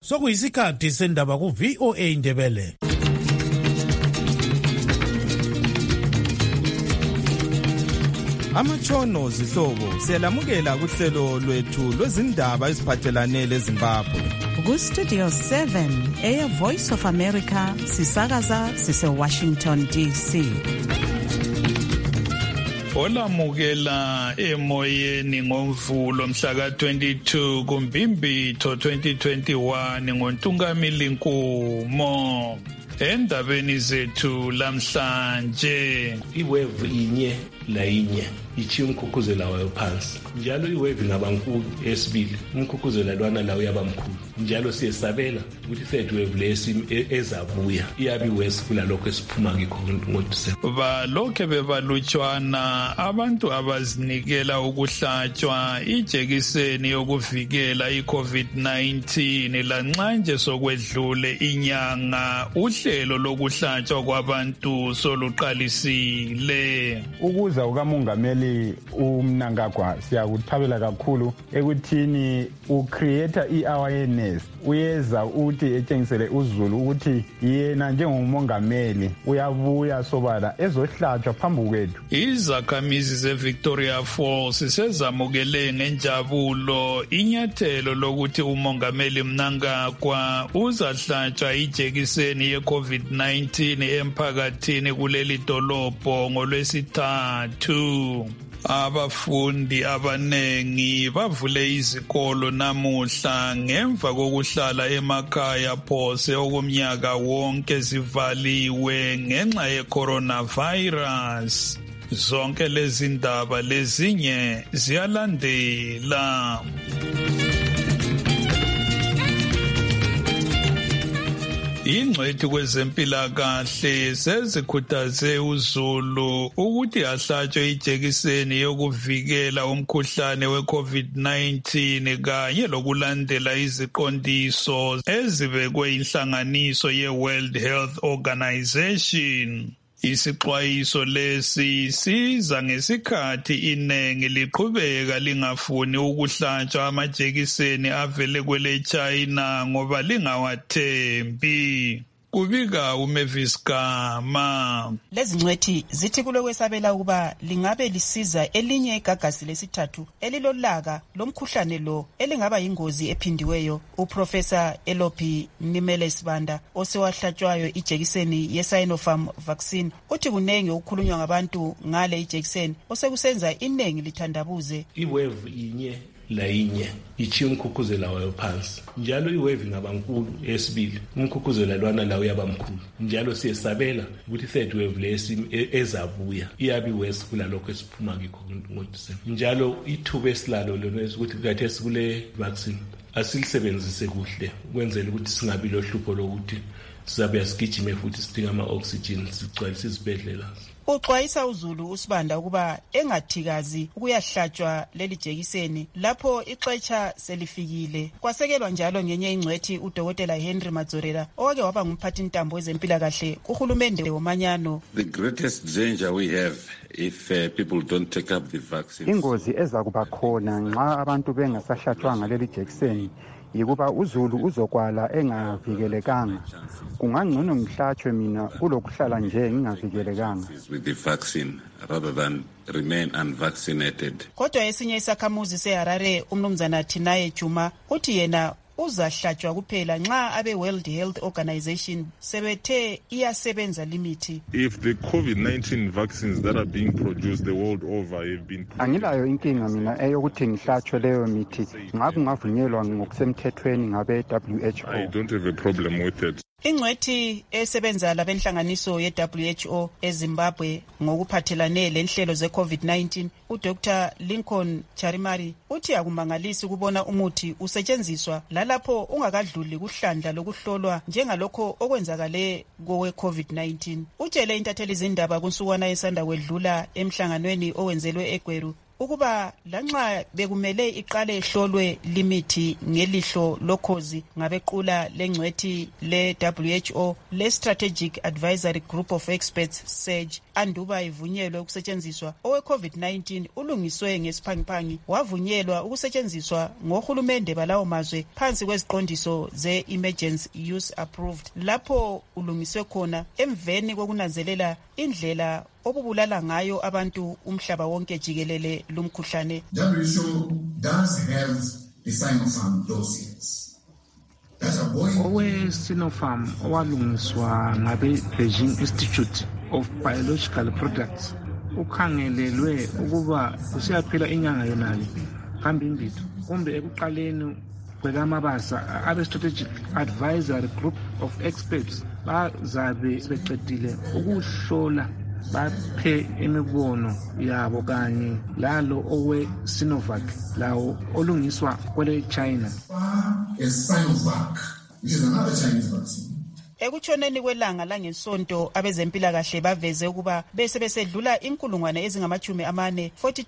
Sokuyisikhathi sendaba ku VOA Indebele. Amatshono zihlobo siyalamukela kuhlelo lwethu lwezindaba eziphathelane leZimbabwe. Ku-Studio 7 Air Voice of America sisakaza sise-Washington DC. Olamukela emoyeni ngomvulo mhla ka-22 kuMbimbithi 2021 ngoNtungamili Nkumo. Endabeni zethu lamhlanje iwave inye la inye ithi umkhukhuzela wayo phansi njalo iwave ngabankulu esibili umkhukhuzela lwana la uyabamkhulu njalo siyesabela ukuthi third wave lesi ezabuya iyabi worse kulalokho esiphuma ngikho ngoDisemba. Balokhe bebalutshwana abantu abazinikela ukuhlatshwa ijekiseni yokuvikela iCovid-19 lanxanje sokwedlule inyanga uhlelo lokuhlatshwa kwabantu soluqalisile. Ukuza ukamongameli uMnangagwa siyakuthabela kakhulu ekuthini ucreate i-awareness uyeza uthi etshengisele uZulu ukuthi yena njengomongameli uyabuya sobala ezohlatshwa phambi kwethu. Izakhamizi zeVictoria Falls sezamukele ngenjabulo inyathelo lokuthi umongameli Mnangagwa uzahlatshwa ijekiseni ye-COVID-19 emphakathini kuleli dolobho ngolwesithathu. Abafundi abanengi bavule izikolo namuhla ngemva kokuhlala emakhaya phose okumnyaka wonke zivaliwe ngenxa ye-coronavirus. Zonke lezi ndaba lezinye ziyalandela. Ingcwethi kwezempilakahle sezikhuthaze uZulu ukuthi ahlatshwe ijekiseni yokuvikela umkhuhlane we-COVID-19 kanye lokulandela iziqondiso ezibekwe inhlanganiso ye-World Health Organization. Isixwayiso lesi siza ngesikhathi iningi liqhubeka lingafuni ukuhlatshwa amajekiseni avele kwele China ngoba lingawathembi. Kubika uMavis Gama. Lezi ngcwethi zithi kulokwesabela ukuba lingabe lisiza elinye igagasi lesithathu elilolaka lomkhuhlane lo elingaba yingozi ephindiweyo. Uprofessor Elophi Nimele Sibanda osewahlatshwayo ijekiseni ye-Sinopharm vaccine uthi kunenge ukukhulunywa ngabantu ngale ijekiseni osekusenza inengi lithandabuze. Iwave inye la inye ithi umkhukhuzela wayo phansi njalo iwave ngabankulu esibili umkhukhuzela lwana la uyabamkhulu njalo siyesabela ukuthi third wave lesi ezabuya iyabi worse kulalokho esiphuma ngikho ngoDisemba. Njalo ithuba esilalo lona ukuthi kathi esikule vaccine asilisebenzise kuhle ukwenzela ukuthi singabi lohlupho lokuthi sizabe sigijime futhi sidinga ama-oxygen sigcwalise izibhedlela. Uxwayisa uZulu uSibanda ukuba engathikazi ukuyahlatshwa leli jekiseni lapho ixetsha selifikile. Kwasekelwa njalo ngenye ingcwethi uDokotela Henry Madzorera owake waba ngumphathi ntambo wezempilakahle kuhulumende womanyano. The greatest danger we have if people don't take up the vaccine. Ingozi eza kuba khona nxa abantu bengasahlatshwanga leli jekiseni yikuba uZulu uzokwala engavikelekanga. Kungangcono ngihlatshwe mina kulokuhlala nje ngingavikelekanga with the vaccine rather than remain unvaccinated. Kodwa esinye isakhamuzi seHarare umnumzana Thinaye Juma uthi yena uzahlatshwa kuphela nxa abe World Health Organization sebethe iyasebenza limithi. If the COVID-19 vaccines that are being produced the world over have been angilayo inkinga mina eyokuthi ngihlatshwe leyo mithi ngabe kungavunyelwa ngokusemthethweni ngabe WHO. I don't have a problem with it. Ingcwethi esebenza labenhlanganiso ye-WHO eZimbabwe ngokuphathelane lenhlelo ze-COVID-19 uDr. Lincoln Charimari uthi akumangalisi ukubona umuthi usetshenziswa lalapho ungakadluli kuhlandla lokuhlolwa njengalokho okwenzakale kowe-COVID-19. Utshele intatheli zindaba kunsukwana esanda kwedlula emhlanganweni owenzelwe eGweru ukuba lanxa bekumele iqale ihlolwe limithi ngelihlo lokhozi ngabequla lengcwethi le-WHO le-Strategic Advisory Group of Experts SAGE anduba ivunyelwe ukusetshenziswa owe-COVID-19 ulungiswe ngesiphangiphangi wavunyelwa ukusetshenziswa ngohulumende balawo mazwe phansi kweziqondiso ze-Emergency Use Approved lapho ulungiswe khona emveni kokunanzelela indlela obubulala ngayo abantu umhlaba wonke jikelele lumkhuhlane. WHO does have the Sinopharm dossiers. Owe-Sinopharm owalungiswa ngabe-Beijing Institute of Biological Products ukhangelelwe ukuba usiyaphila inyanga yonale phambi indithu kumbe ekuqaleni kwekamabasa abe-Strategic Advisory Group of Experts bazabe beqedile ukuhlola baphe imibono yabo kanye lalo owe-Sinovac lawo olungiswa kwele China. Sinovac, which is another Chinese vaccine. Ekutshoneni kwelanga langesonto abezempilakahle baveze ukuba besedlula inkulungwane ezingama-40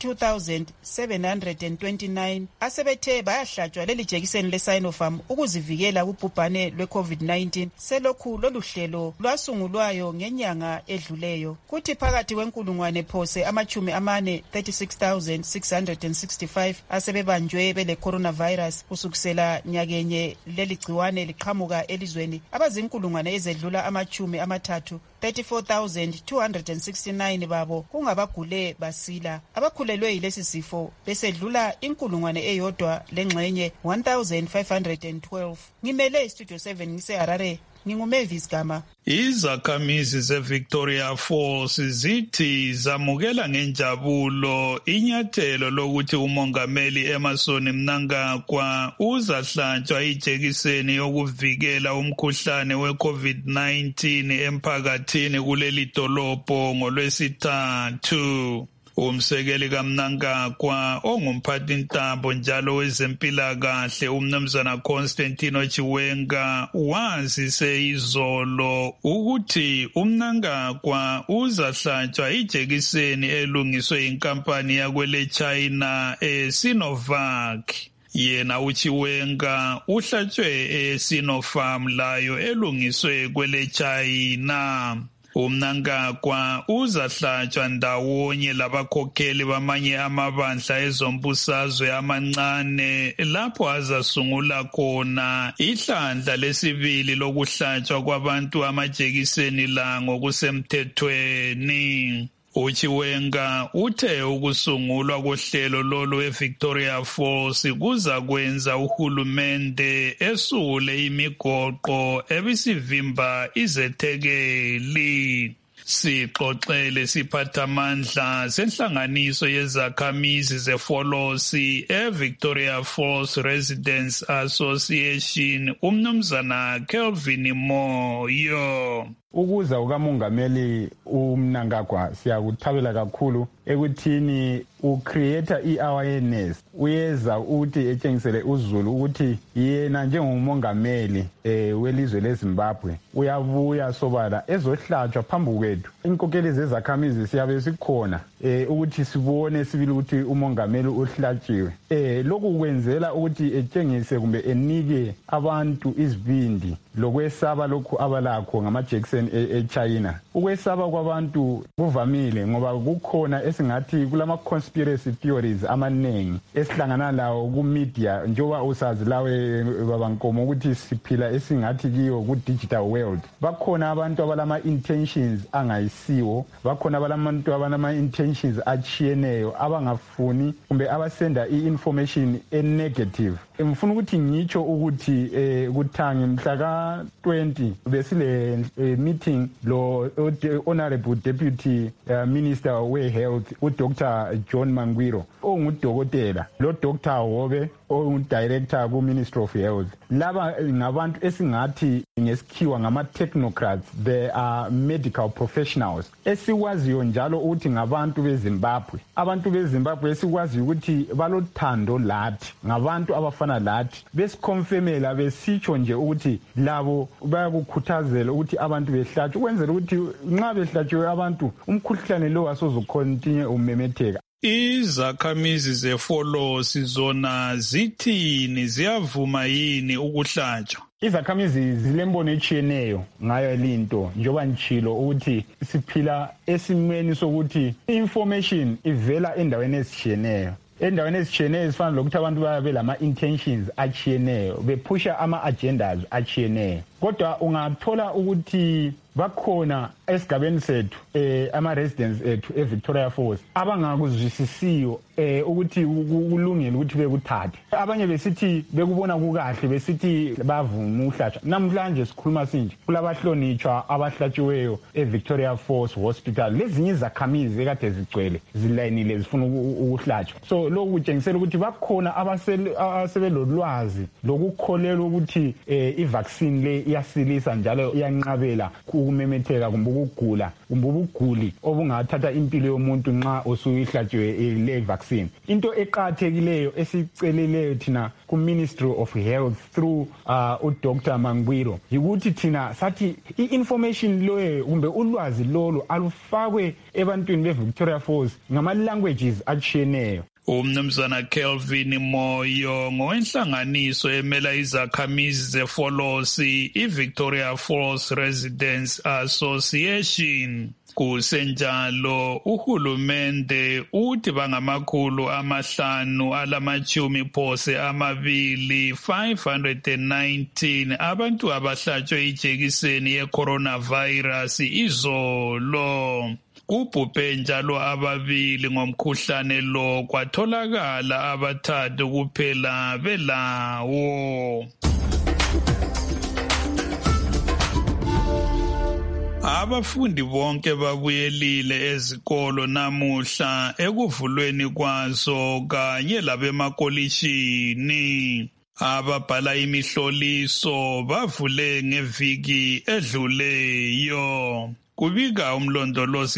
42,729 asebethe bayahlatshwa leli jekiseni le-Sinopharm ukuzivikela kubhubhane lwe-COVID-19 selokhu lolu hlelo lwasungulwayo ngenyanga edluleyo. Kuthi phakathi kwenkulungwane phose 36,665 asebebanjwe bele coronavirus kusukisela nyakenye leli gciwane liqhamuka elizweni abazinkulungwane ezedlula 34,269 babo kungabagule basila abakhulelwe yilesi sifo besedlula inkulungwane eyodwa lengxenye 1,512. Ngimele istudio 7 ngise-Harare. Ngingumavis Gama. Izakhamizi ze-Victoria Falls zithi zamukela ngenjabulo inyathelo lokuthi umongameli Emmerson Mnangagwa uzahlatshwa ijekiseni yokuvikela umkhuhlane we-COVID-19 emphakathini kuleli dolobho ngolwesithathu. Umsekeli kaMnangagwa ongumphathintambo njalo wezempilakahle umnumzana Constantino Chiwenga wazise izolo ukuthi uMnangagwa uzahlatshwa ijekiseni elungiswe inkampani yakwele China eSinovac. Yena uChiwenga uhlatshwe eSinopharm layo elungiswe kwele China. uMnangagwa uzahlatshwa ndawonye labakhokheli bamanye amabandla ezombusazwe amancane lapho azasungula khona ihlandla lesibili lokuhlatshwa kwabantu amajekiseni la ngokusemthethweni. uChiwenga uthe ukusungulwa kohlelo lolu eVictoria Falls kuza kwenza uhulumende esule imigoqo ebisivimba izethekeli. Sixoxele siphathamandla senhlanganiso yezakhamizi zeFolosi eVictoria Falls Residents Association umnumzana Kelvin Moyo. Ukuza ukamongameli uMnangagwa siyakuthabela kakhulu ekuthini ucreate i-awareness uyeza ukuthi etshengisele uzulu ukuthi yena njengomongameli welizwe leZimbabwe uyabuya sobala ezohlatshwa phambi kwethu. Inkokheli zezakhamizi siyabe sikhona ukuthi sibone sibili ukuthi umongameli uhlatshiwe. Lokhu kwenzela ukuthi etshengise kumbe enike abantu izibindi lokwesaba lokhu abalakho ngamajekiseni eChina. Ukwesaba kwabantu kuvamile ngoba kukhona esingathi kulama conspiracy theories amanengi esihlangana lawo ku media njoba usazi lawe babankomo ukuthi siphila esingathi kiyo ku digital world. Bakhona abantu abalama intentions angayisiwo, bakhona abantu abalama intentions achiyeneyo abangafuni kumbe abasenda i-information negative. Ngifuna ukuthi ngitsho ukuthi kuthangi mhla ka 20 besile meeting lo honorable deputy minister we health uDr John Mangwiro ongudokotela lo Dr Hobe ongudirector ku Ministry of Health. Laba ngabantu esingathi ngesikhiwa ngama technocrats, they are medical professionals esikwaziyo njalo ukuthi ngabantu beZimbabwe. Abantu beZimbabwe esikwazi ukuthi balothando lathi, ngabantu abafana lathi, besikonfirmela besitsho nje ukuthi labo bayakukhuthazela ukuthi abantu behlatshwe ukwenzela ukuthi nxa behlatshiwe abantu umkhuhlane lo asozokontinue umemetheka. izakhamizi zefolosi zona zithini, ziyavuma yini ukuhlatshwa? Izakhamizi zilembono etshiyeneyo ngayo linto njengoba ngichilo ukuthi siphila esimweni sokuthi information ivela endaweni ezitshiyeneyo. Endaweni ezitshiyeneyo ezifana lokuthi abantu babe lama-intentions atshiyeneyo, bephusha ama-agendas atshiyeneyo. Kodwa ungathola ukuthi bakhona esigabeni sethu ama-residents ethu eVictoria Falls abangakuzwisisiyo ukuthi kulungile ukuthi bekuthathe. Abanye besithi bekubona kukahle, besithi bavuma uhlatshwa. Namhlanje sikhuluma sinje kulabahlonitshwa abahlatshiweyo eVictoria Falls Hospital. Lezinye izakhamizi ekade zigcwele zilayinile zifuna ukuhlatshwa. So lokhu kutshengisela ukuthi bakhona abasebelolwazi lokukholelwa ukuthi i-vaccine le iyasilisa njalo iyanqabela ukumemetheka kumbe ukugula kumbe ubuguli obungathatha impilo yomuntu nxa usuyihlatshiwe le vaccine. Into eqathekileyo esiceleleyo thina ku-Ministry of Health through uDr Mangwiro yikuthi thina sathi i-information loyo kumbe ulwazi lolo alufakwe ebantwini beVictoria Falls ngama-languages atshiyeneyo. Umnumzana Kelvin Moyo ngowenhlanganiso emela izakhamizi zefolosi iVictoria Falls Residents Association. Kusenjalo uhulumende uthi bangamakhulu 520 abantu abahlatshwe ijekiseni ye-coronavirus izolo. Kubhubhe njalo ababili ngomkhuhlane lo, kwatholakala abathathu kuphela belawo. Abafundi bonke babuyelile ezikolo namuhla ekuvulweni kwazo kanye labemakolishini. Ababhala imihloliso bavule ngeviki edluleyo. Kubika umlondolozi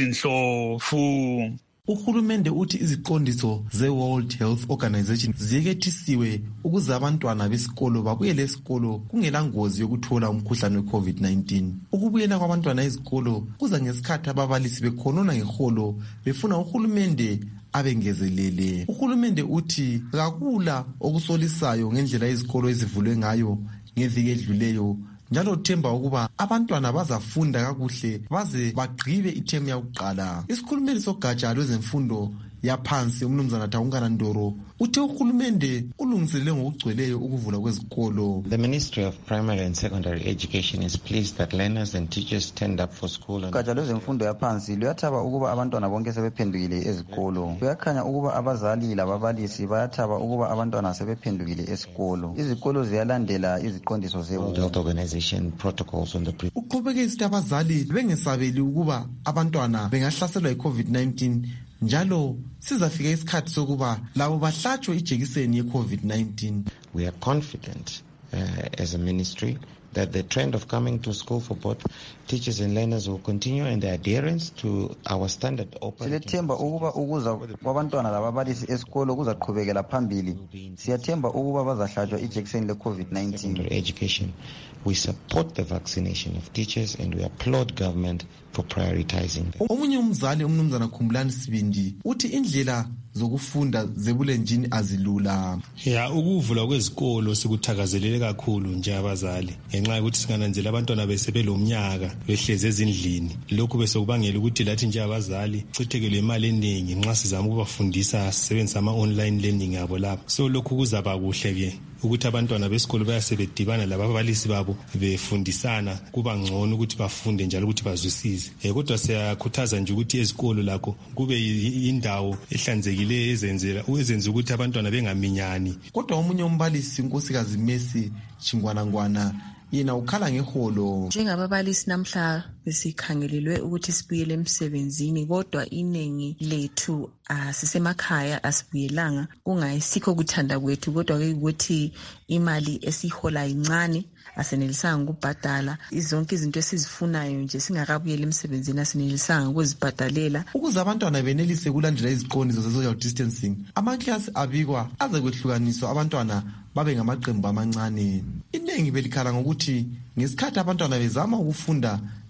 Ndlovu. Uhulumende uthi iziqondiso ze-World Health Organization ziyekethisiwe ukuze abantwana besikolo babuyele esikolo kungela ngozi yokuthola umkhuhlane we-COVID-19. Ukubuyela kwabantwana ezikolo kuza ngesikhathi ababalisi bekhonona ngeholo befuna uhulumende abengezelele. Uhulumende uthi kakula okusolisayo ngendlela izikolo ezivulwe ngayo ngeviki edluleyo, njalo uthemba ukuba abantwana bazafunda kakuhle baze bagqibe ithemu yakuqala. Isikhulumeli sogatsha lwezemfundo yaphansi umnumzana Taungana Ndoro uthe uhulumende ulungiselele ngokugcweleyo ukuvula kwezikolo. The Ministry of Primary and Secondary Education is pleased that learners and teachers turned up for school. Ugatsha lwezemfundo yaphansi luyathaba ukuba abantwana bonke sebephendukile ezikolo. Kuyakhanya ukuba abazali lababalisi bayathaba ukuba abantwana sebephendukile esikolo. Izikolo ziyalandela iziqondiso ze-World Health Organization protocols on the uqhubeke isithi abazali bengesabeli ukuba abantwana bengahlaselwa yi-COVID-19 njalo sizafika isikhathi sokuba labo bahlatshwe ijekiseni ye-COVID-19. We are confident as a ministry that the trend of coming to school for both teachers and learners will continue and the adherence to our standard operating. Siyathemba ukuba ukuza kwabantwana lababalisi esikolo kuzaqhubekela phambili. Siyathemba ukuba bazahlatshwa ijekiseni le-COVID-19. Education. We support the vaccination of teachers and we applaud government for prioritizing them. Omunye umzali umnumzana Khumbulani Sibindi uthi indlela zokufunda zebulenjini azilula. Ukuvula kwezikolo sikuthakazelele kakhulu nje abazali ngenxa yokuthi singananzela abantwana besebelomnyaka behleze ezindlini. Lokhu bese kubangela ukuthi lathi nje abazali chithekele imali eningi nxa sizama ukubafundisa sisebenzisa ama-online learning yabo lapho. So lokhu kuzaba kuhle ke ukuthi abantwana besikolo bayasebedibana lababalisi babo befundisana kuba ngcono ukuthi bafunde njalo ukuthi bazwisise. Kodwa siyakhuthaza nje ukuthi ezikolo lakho kube indawo ehlanzekileyo ezenza ukuthi abantwana bengaminyani. Kodwa omunye umbalisi unkosikazi Messi Chingwanangwana yena ukhala ngeholo. Njengababalisi namhla besikhangelelwe ukuthi sibuyele emsebenzini, kodwa iningi lethu sisemakhaya asibuyelanga. Kungayisikho kuthanda kwethu, kodwa ke ukuthi imali esihola incane asenelisanga ukubhadala zonke izinto esizifunayo nje singakabuyela emsebenzini asenelisanga ukuzibhadalela. Ukuze abantwana benelise kulandela iziqondiso ze-social distancing, amaklasi abikwa aze kwehlukaniswa abantwana babe ngamaqembu amancane. Iningi belikhala ngokuthi ngesikhathi abantwana bezama ukufunda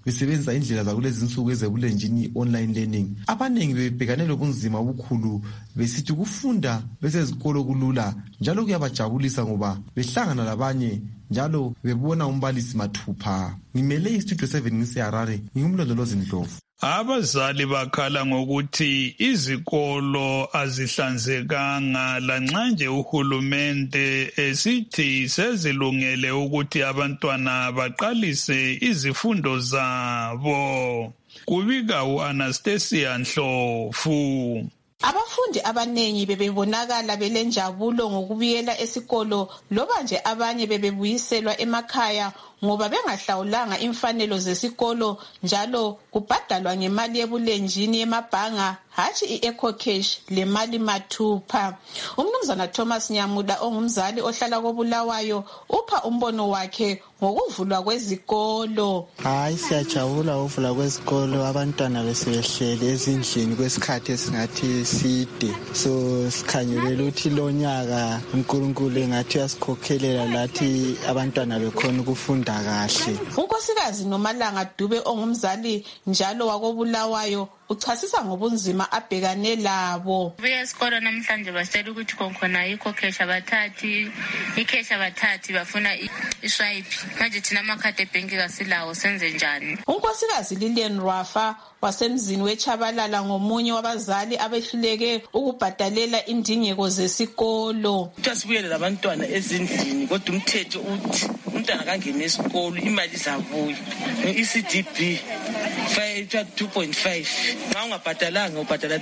besebenzisa indlela zakulezi insuku ezebulenjini online learning, abanengi bebhekane lobunzima obukhulu besithi ukufunda besezikolo kulula njalo kuyabajabulisa ngoba behlangana labanye njalo bebona umbalisi mathupha. Ngimele iStudio 7 ngiseHarare, ngingumlondolozi Ndlovu. Abazali bakhala ngokuthi izikolo azihlanzekanga lanxa nje uhulumende esithi sezilungele ukuthi abantwana baqalise izifundo zabo. Kubika uAnastasia Ndlovu. Abafundi abanengi bebebonakala belenjabulo ngokubuyela esikolo loba nje abanye bebebuyiselwa emakhaya ngoba bengahlawulanga imfanelo zesikolo njalo kubhadalwa ngemali yebulenjini yemabhanga hatshi i-EcoCash lemali mathupha. Umnumzana Thomas Nyamuda ongumzali ohlala koBulawayo upha umbono wakhe ngokuvulwa kwezikolo. Hayi, siyajabula ukuvulwa kwezikolo, abantwana besebehlele ezindlini kwesikhathi esingathi side. So sikhanyelela ukuthi lo nyaka uNkulunkulu engathi uyasikhokhelela lathi abantwana bekhona ukufunda kahle. uNkosikazi Nomalanga Dube ongumzali njalo wakoBulawayo uchasisa ngobunzima abhekane labo. Buya esikolo namhlanje basela ukuthi khona i-EcoCash abathathi, i-cash abathathi bafuna i-swipe. Manje thina amakhadi ebhenki kasilawo, senze njani? uNkosikazi Lilian Rafa wasemzini weChabalala ngomunye wabazali abehluleke ukubhadalela indingeko zesikolo. Sibuyele labantwana ezindlini kodwa umthetho uthi umntwana kangena esikolo imali zabuya. ECDB 2.5 nxa ungabhadalanga ubhadala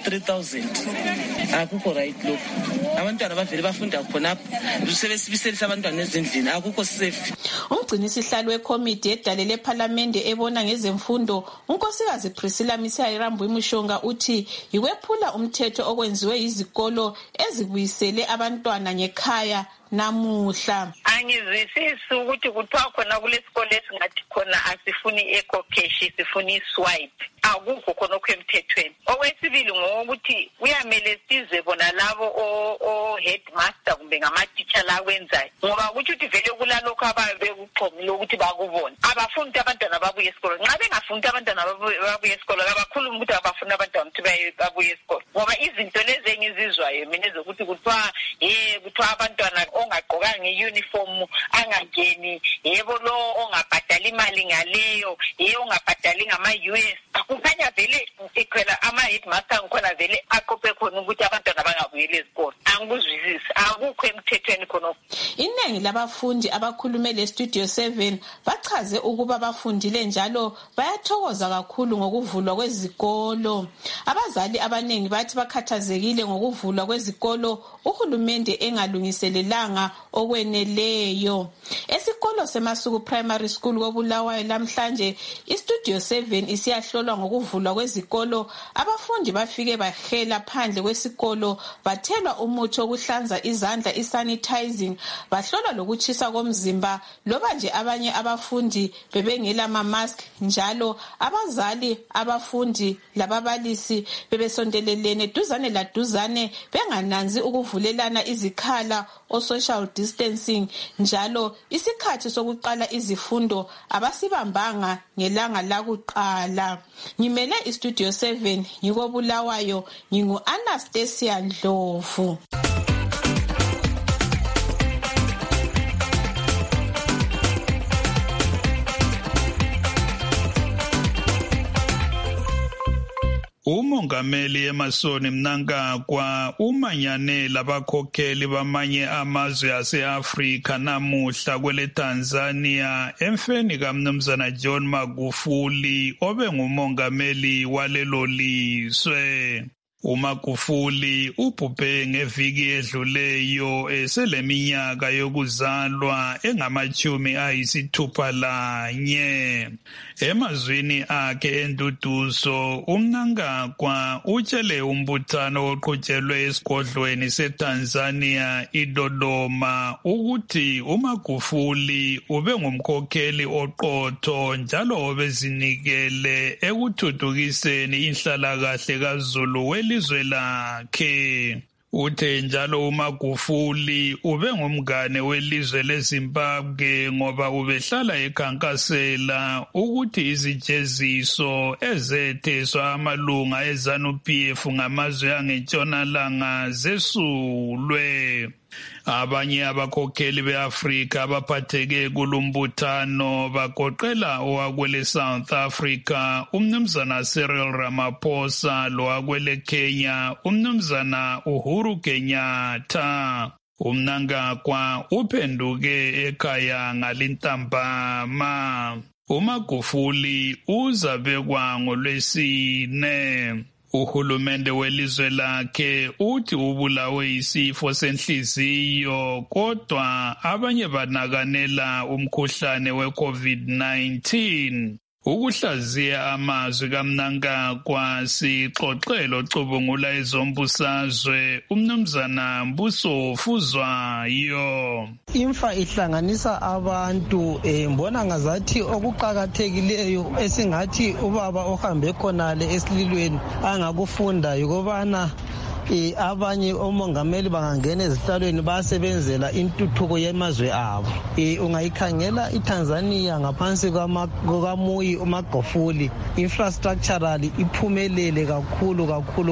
3,000. Akukho right lokho. Abantwana bavele bafunda khonapho sebesibiselisa abantwana ezindlini, akukho safe. Umgcinisihlalo wekomiti edale lePhalamende ebona ngezemfundo uNkosikazi Priscilla Misihayirambu Mushonga uthi ikwephula umthetho okwenziwe izikolo ezibuyisele abantwana ngekhaya namuhla. Angizwisisi ukuthi kuthiwa khona kulesikolo esingathi khona asifuni i-EcoCash sifuni i-swipe. Akukho khona okwemthethweni. Okwesibili ngokuthi kuyamele sizwe bona labo o-headmaster kumbe ngama-teacher la kwenzayo ngoba kuthi uthi vele kulalokho ababe bekuxhomile ukuthi bakubona abafundi abantwana babuye esikolo. Nxa bengafundi abantwana babuye esikolo kabakhuluma ukuthi abafuni abantwana ukuthi babuye esikolo ngoba izinto lezi engizizwayo mina ezokuthi kuthiwa abantwana ongagqokanga i-uniform angangeni, yebo lo ongabhadali imali ngaleyo, ongabhadali ngama-US. Kukhanya vele ikhwela ama-headmaster ngikhona vele aqophe khona ukuthi abantwana bangabuyeli ezikolo. Angikuzwisisi, akukho emthethweni khonokho. Iningi labafundi abakhulume leStudio 7 bachaze ukuba bafundile njalo bayathokoza kakhulu ngokuvulwa kwezikolo. Abazali abanengi bathi bakhathazekile ngokuvulwa kwezikolo uhulumende engalungiselelanga okweneleyo. Esikolo seMasuku Primary School koBulawayo namhlanje iStudio 7 isiyahlolwa ngokuvulwa kwezikolo. Abafundi bafike bahela phandle kwesikolo bathelwa umuthi wokuhlanza izandla isanitizing, bahlolwa lokutshisa komzimba loba nje abanye abafundi bebengela ama-mask njalo abazali, abafundi lababalisi bebesondelelene duzane laduzane bengananzi ukuvulelana izikhala o-social distancing njalo isikhathi sokuqala izifundo abasibambanga ngelanga lakuqala. Ngimele iStudio 7 ngikoBulawayo, ngingu-Anastasia Ndlovu. Umongameli Emerson Mnangagwa umanyane labakhokheli bamanye amazwe ase-Afrika namuhla kwele Tanzania emfeni kaMnumzana John Magufuli obe ngumongameli walelo lizwe. uMagufuli ubhubhe ngeviki edluleyo eseleminyaka yokuzalwa engama-61. Emazwini akhe enduduzo uMnangagwa utshele umbuthano oqhutshelwe esigodlweni seTanzania iDodoma ukuthi uMagufuli ube ngumkhokheli oqotho njalo obezinikele ekuthuthukiseni inhlalakahle kaZulu welizwe lakhe. Uthe njalo uMagufuli ube ngumngane welizwe leZimbabwe ngoba ubehlala ekhankasela ukuthi izijeziso ezetheswa amalunga eZANU-PF ngamazwe angentshonalanga zesulwe. Abanye abakhokheli beAfrika abaphatheke kulumbuthano bagoqela owakwele South Africa umnumzana Cyril Ramaphosa lowakwele Kenya umnumzana Uhuru Kenyatta. Umnangagwa uphenduke ekhaya ngalintambama. uMagufuli uzabekwa ngoLwesine. Uhulumende welizwe lakhe uthi ubulawe isifo senhliziyo kodwa abanye banakanela umkhuhlane weCovid-19. Ukuhlaziya amazwi kaMnangagwa sixoxelo cubungula ezombusazwe umnumzana Mbuso Fuzwayo. Imfa ihlanganisa abantu mbona ngazathi okuqhakathekileyo esingathi ubaba ohambe khonale esililweni angakufunda yikobana abanye omongameli bangangena ezihlalweni basebenzela intuthuko yemazwe abo. Ungayikhangela iTanzania ngaphansi kukaMuyi uMagufuli infrastructurally iphumelele kakhulu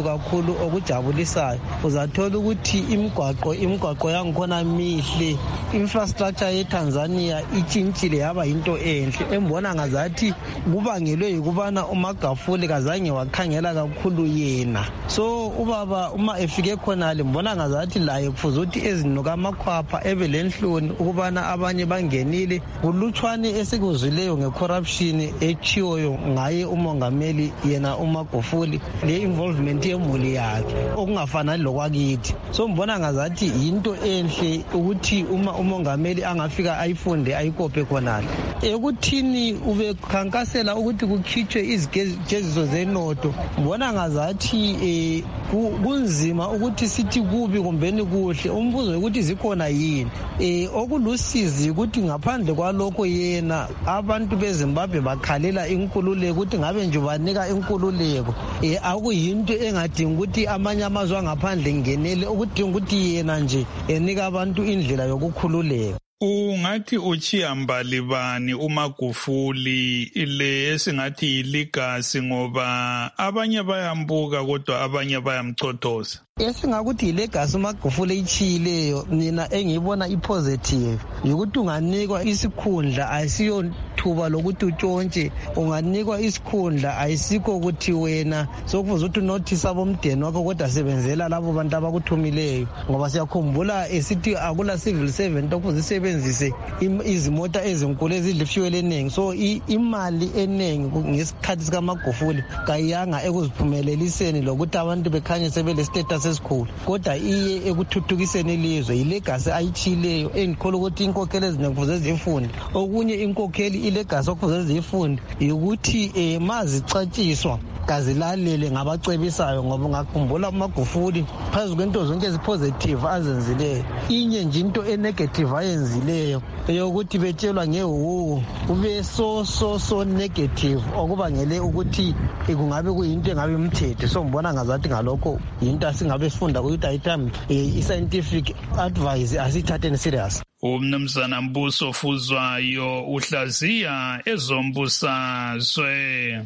okujabulisayo. Uzathola ukuthi imigwaqo yangikhona mihle. Infrastructure yeTanzania itshintshile yaba into enhle. Embona ngazathi kubangelwe yikubana uMagufuli kazange wakhangela kakhulu yena. So ubaba uma efike khonale mbona ngazathi laye kufuze ukuthi ezinuka amakhwapha ebe lenhloni ukubana abanye bangenile kulutshwane esikuzwileyo ngecorruption echiwoyo ngaye umongameli yena uMagufuli le involvement yemuli yakhe okungafanani lokwakithi. So mbona ngazathi into enhle ukuthi uma umongameli angafika ayifunde ayikope khonale. Ekuthini ubekhankasela ukuthi kukhitshwe izijeziso zenoto mbona ngazathi kunzima ukuthi sithi kubi kumbeni kuhle. Umbuzo ukuthi zikhona yini okulusizi ukuthi ngaphandle kwalokho yena abantu beZimbabwe bakhalela inkululeko ukuthi ngabe nje banika inkululeko. Akuyinto engadingi ukuthi amanye amazwe angaphandle ngenele ukudinga ukuthi yena nje enika abantu indlela yokukhululeka. Ungathi uchiyambali bani uMagufuli ile esingathi iligasi ngoba abanye bayambuka kodwa abanye bayamchothoza? Esingakuthi ilegacy uMagufuli ichiyileyo mina engiyibona ipositive ukuthi unganikwa isikhundla ayisiyo thuba lokuthi utshontshe. Unganikwa isikhundla ayisikho ukuthi wena sokufuze ukuthi unothise abomdeni wakho kodwa sebenzela labo bantu abakuthumileyo, ngoba siyakhumbula esithi akula civil servant okufuze isebenzise izimota ezinkulu ezidla ifuel eningi. So imali eningi ngesikhathi sikaMagufuli kayanga ekuziphumeleliseni lokuthi abantu bekhanye sebele status esikhulu, kodwa iye ekuthuthukiseni ilizwe. Ilegacy ayichileyo engikholwa ukuthi inkokheli eziningi kufuze zifunde. Okunye inkokheli ilegacy okufuze zifunde ukuthi mazicatshiswa kazilalele ngabacebisayo, ngoba ngakhumbula uMagufuli phezu kwento zonke ezipositive azenzileyo inye nje into enegative ayenzileyo eyokuthi betshelwa ngehuhu ube so negative okubangele ukuthi kungabe kuyinto engabe imthethe. So ngibona ngazathi ngalokho into asingabe sifunda ukuthi ayithambi i-scientific advice asithatheni serious. Umnumzana Mbuso Fuzwayo uhlaziya ezombusazwe.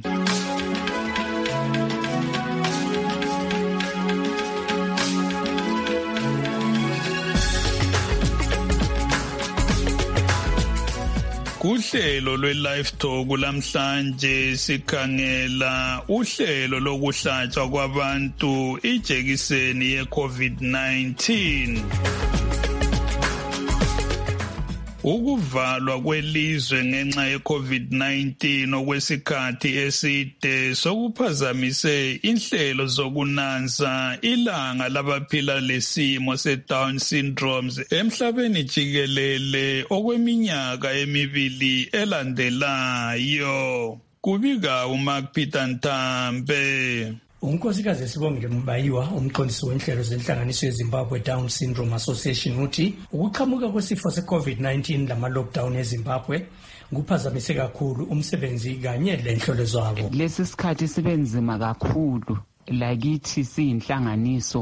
Uhlelo lwe-Live Talk lamhlanje sikhangela uhlelo lokuhlatshwa kwabantu ijekiseni ye-COVID-19. Ukuvalwa kwelizwe ngenxa ye-COVID-19 okwesikhathi eside sokuphazamise inhlelo zokunanza ilanga labaphila lesimo se-Down syndromes emhlabeni jikelele okweminyaka emibili elandelayo. Kubika uMark Peter Ntambe. Unkosikazi Sibongile Mbayiwa, umqondisi wenhlelo zenhlanganiso yeZimbabwe Down Syndrome Association, uthi ukuqhamuka kwesifo se-COVID-19 lama-lockdown eZimbabwe kuphazamise kakhulu umsebenzi kanye lenhlolo zabo. Lesi sikhathi sibe nzima kakhulu lakithi siyinhlanganiso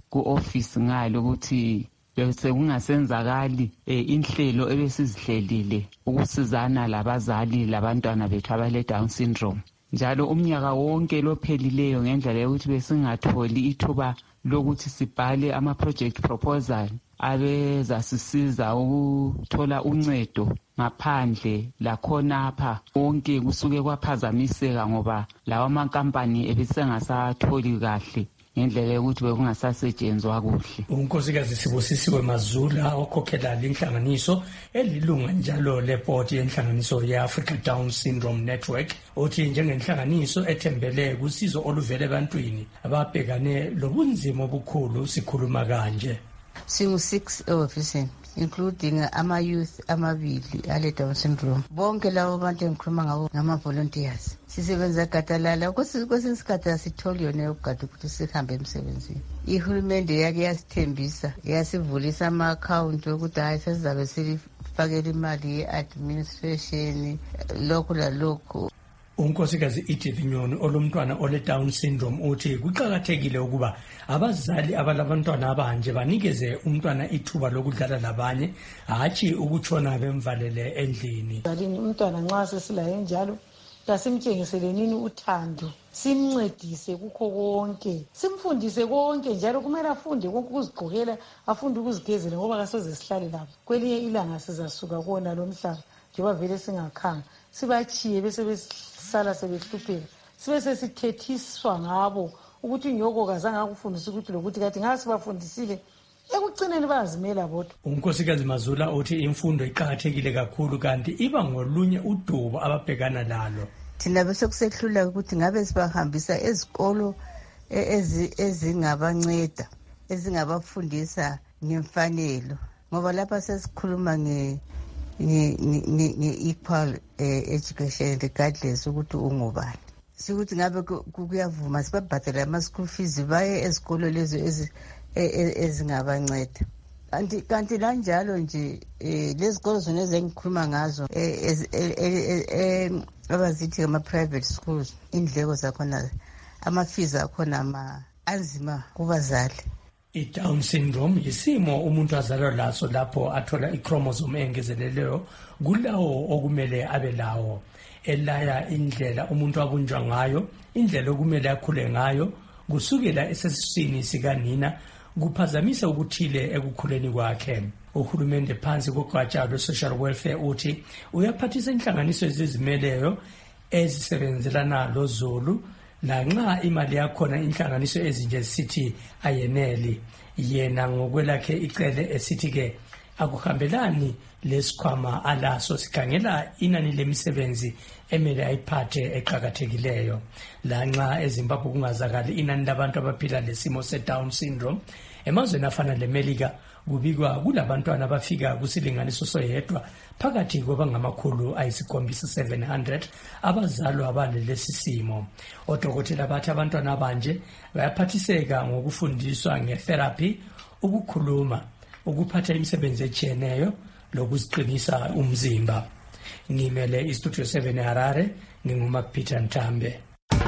ku-office ngalo ukuthi bese kungasenzakali inhlelo ebesizihlelile ukusizana labazali labantwana bethu abale-Down syndrome. Njalo umnyaka wonke lophelileyo ngendlela yokuthi besingatholi ithuba lokuthi sibhale ama-project proposal abezasisiza ukuthola uncedo ngaphandle lakhonapha konke kusuke kwaphazamiseka ngoba lawa amankampani ebesengasatholi kahle ngendlela yokuthi bekungasasetshenzwa kuhle. Unkosikazi Sibusisiwe Mazula okhokhela inhlanganiso elilunga njalo lebhodi yenhlanganiso ye-Africa Down Syndrome Network uthi njengenhlanganiso ethembele kusizo oluvele ebantwini ababhekane lobunzima obukhulu sikhuluma kanje. Singu-6 officers including ama-youth amabili ale-Down syndrome. Bonke labo bantu engikhuluma ngabo ngama-volunteers. Sisebenza gadalala kwesinye isikhathi asitholi yona ukugada ukuthi sihambe emsebenzini. Ihulumende yake yasithembisa yasivulisa ama-akhawunti ukuthi hayi sesizabe silifakela imali ye-administration lokhu lalokhu. Unkosikazi Edith Nyoni olumntwana ole-Down syndrome uthi kuqakathekile ukuba abazali abalabantwana abanje banikeze umntwana ithuba lokudlala labanye hatshi ukutshona bemvalele endlini. Umntwana nxa sesilaye njalo kasimtshengiseleni uthando, simncedise kukho konke, simfundise konke njalo kumele afunde konke ukuzigqokela, afunde ukuzigezela ngoba kasoze sihlale lapho. Kwelinye ilanga sizasuka kona lo mhlaba njengoba vele singakhanga sibachiye bese besala sebehlupheka sibe sesithethiswa ngabo ukuthi nyoko kazange akufundisa ukuthi lokuthi kathi ngasibafundisile ekugcineni bazimela bodwa. Unkosikazi Mazula uthi imfundo iqhakathekile kakhulu kanti iba ngolunye udubo ababhekana lalo. Thina bese kusehlula ukuthi ngabe sibahambisa ezikolo ezingabanceda ezingabafundisa ngemfanelo ngoba lapha sesikhuluma nge-equal education regardless ukuthi ungubani. Sikuthi ngabe kuyavuma sibabhadala ama-school fees baye ezikolo lezo ezingabanceda. Kanti lanjalo nje lezikolo zona ezengikhuluma ngazo abazithi ama-private schools indleko zakhona ama-fees akhona anzima kubazali. I-Down syndrome yisimo umuntu azalwa laso lapho athola i-chromosome engezeleleyo kulawo okumele abe lawo elaya indlela umuntu abunjwa ngayo, indlela okumele akhule ngayo kusukela esesiswini sikanina kuphazamisa ukuthile ekukhuleni kwakhe. Uhulumende phansi kogatsha lwe-social welfare uthi uyaphathisa inhlanganiso ezizimeleyo ezisebenzelana loZulu lanxa imali yakhona inhlanganiso ezinje sithi ayeneli. Yena ngokwelakhe icele esithi-ke akuhambelani lesikhwama alaso sikhangela inani lemisebenzi emele ayiphathe eqhakathekileyo. Lanxa eZimbabwe kungazakali inani labantu abaphila lesimo se-Down syndrome, emazweni afana leMelika kubikwa kulabantwana abafika kusilinganiso soyedwa phakathi kwabangama-700 abazalwa balesi simo. Odokotela bathi abantwana abanje bayaphathiseka ngokufundiswa nge-therapy, ukukhuluma, ukuphatha imisebenzi etshiyeneyo lokuziqinisa umzimba. Ngimele iStudio 7 Harare, nginguMacPeter Ntambe.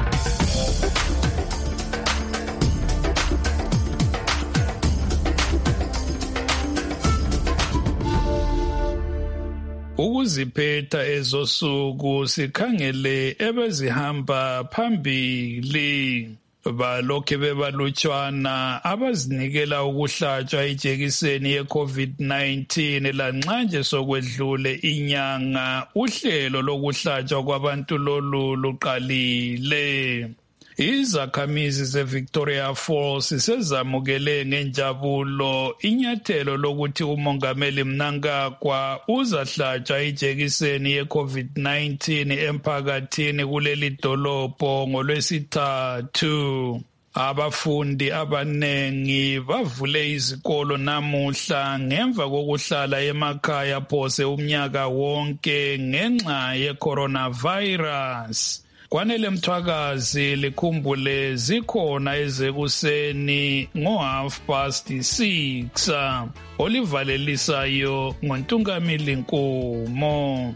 Ukuziphetha ezosuku sikhangele ebezihamba phambili balokhe bebalutshwana abazinikela ukuhlatshwa ijekiseni ye-COVID-19 lanxa nje sokwedlule inyanga uhlelo lokuhlatshwa kwabantu lolu luqalile. Izakhamizi ze-Victoria Falls sezamukele ngenjabulo inyathelo lokuthi umongameli Mnangagwa uzahlatshwa ijekiseni ye-COVID-19 emphakathini kuleli dolobho ngoLwesithathu. Abafundi abanengi bavule izikolo namuhla ngemva kokuhlala emakhaya phose umnyaka wonke ngenxa ye-coronavirus. Kwanele Mthwakazi likhumbule zikhona ezekuseni ngo6:30 olivalelisayo ngoNtungamili Nkumo.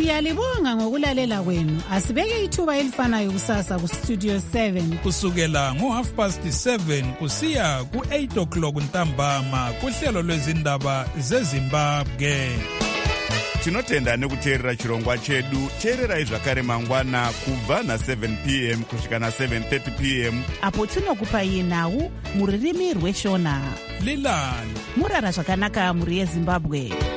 Siyalibonga ngokulalela kwenu. Asibeke ithuba elifanayo kusasa ku Studio 7 kusukela ngo7:30 kusiya ku8:00 ntambama kuhlelo lwezindaba zeZimbabwe. Tinotenda nekuteerera chirongwa chedu. Teererai zvakare mangwana kubva na7 p.m. kusvika na7:30 p.m. apo tinokupai nhau muririmi rweshona. Lilani murara zvakanaka muri yeZimbabwe.